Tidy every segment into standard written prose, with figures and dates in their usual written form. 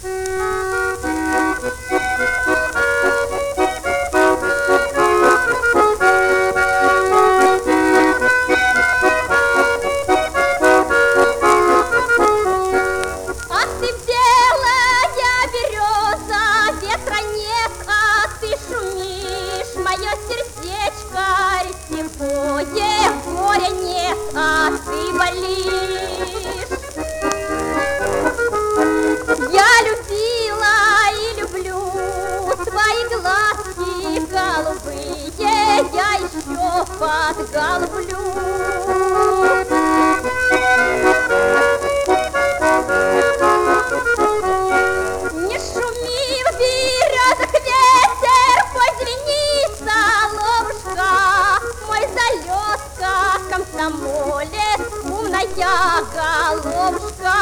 Горя нет, а ты болишь. Я любила и люблю твои глазки голубые, я еще подголублю. Не шуми в березах ветер, позвени, соловушка, мой залетка, комсомолец, умная головушка.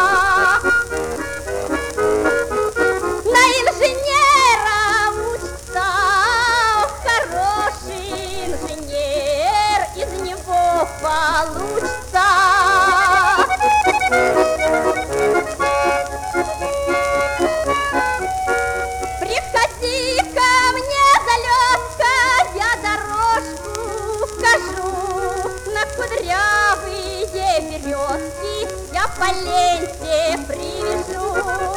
На инженера учится, хороший инженер, из него получится. Приходи ко мне, залетка, я дорожку вкажу. На кудрявые березки я по ленте привяжу.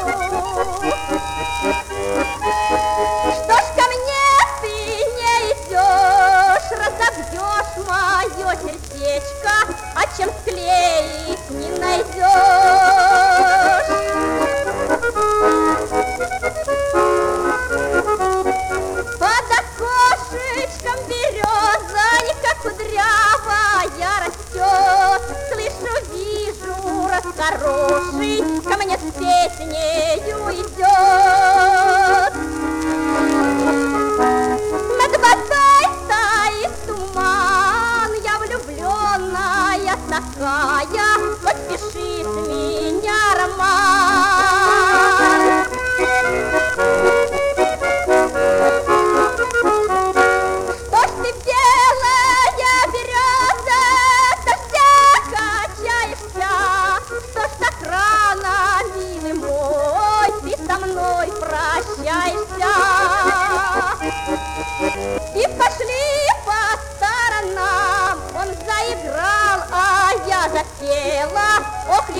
Что ж ко мне ты не идешь, разобьешь мое сердечко, а чем склеить не найдешь. Под окошечком березонька кудрявая растет. Слышу, вижу, раз хороший ко мне с песнею идет. Над водой стоит туман, я влюбленная такая, подпиши с меня роман. Что ж ты, белая береза, дождя качаешься? Что ж так рано, милый мой, ты со мной прощаешься? И пошли по сторонам, он заиграл, а я запела. Ох,